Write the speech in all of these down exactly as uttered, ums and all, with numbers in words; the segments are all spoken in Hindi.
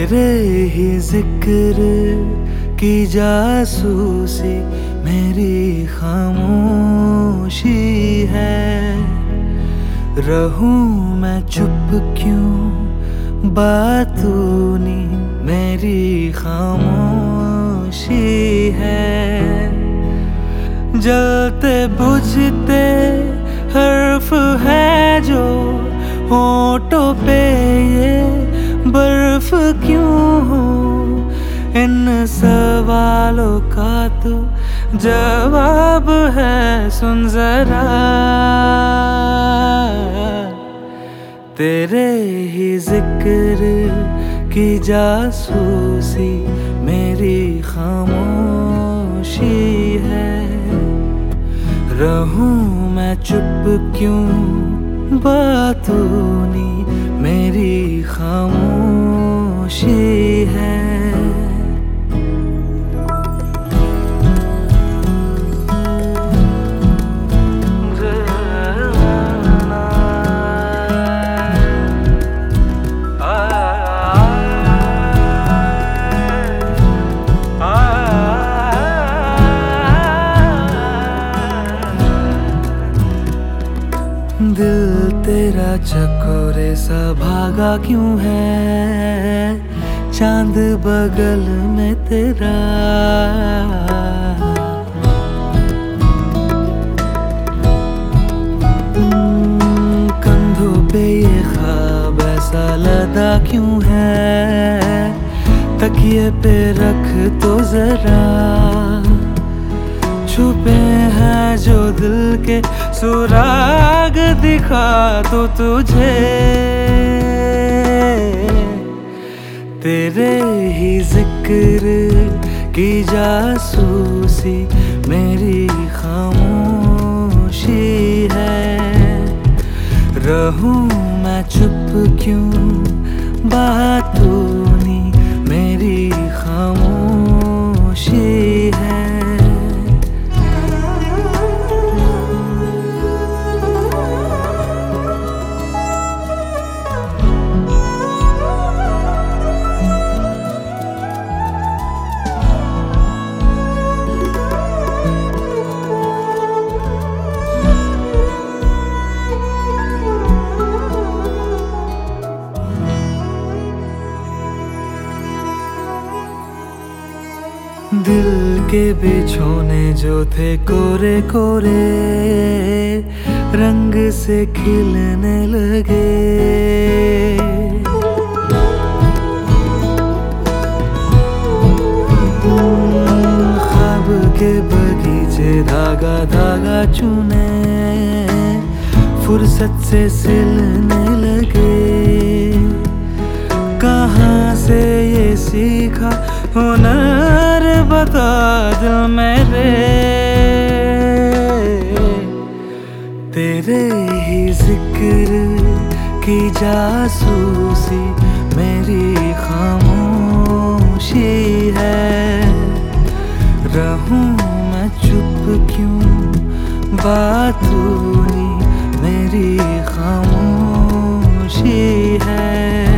तेरे ही जिक्र की जासूसी मेरी खामोशी है। रहूं मैं चुप क्यों, बातूनी मेरी खामोशी है। जलते बुझते हर्फ है जो होठों पे ये बर्फ क्यों हो। इन सवालों का तो जवाब है, सुन जरा। तेरे ही जिक्र की जासूसी मेरी खामोशी है। रहूं मैं चुप क्यों, बातूनी मेरी खामोशी है। दिल तेरा चकोरे सा भागा क्यों है, चांद बगल में तेरा। कंधों पे ये ख्वाब ऐसा लदा क्यों है, तकिए पे रख तो जरा। छुपे हैं जो दिल के सुराग, दिखा तो तुझे। तेरे ही जिक्र की जासूसी मेरी खामोशी है। रहूं मैं चुप क्यों, बातूनी मेरी खामोशी है। दिल के बिछोने जो थे कोरे कोरे, रंग से खिलने लगे। ख्वाब के बगीचे धागा धागा चुने, फुर्सत से सिलने लगे। कहाँ से ये सीखा हुनर, बता दिल मेरे। तेरे ही जिक्र की जासूसी मेरी खामोशी है। रहूं मैं चुप क्यों, बातूनी मेरी खामोशी है।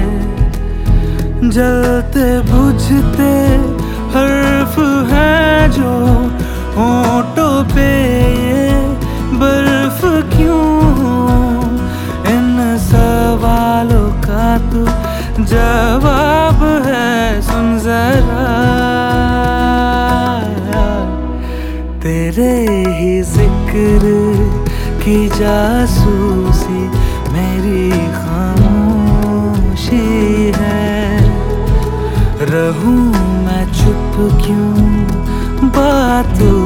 जलते बुझते हर्फ है जो होठों पे ये बर्फ क्यों हो। इन सवालों का तो जवाब है, सुन जरा। तेरे ही जिक्र की जासूसी मेरी खामोशी है। रहूं मैं चुप क्यों, बातों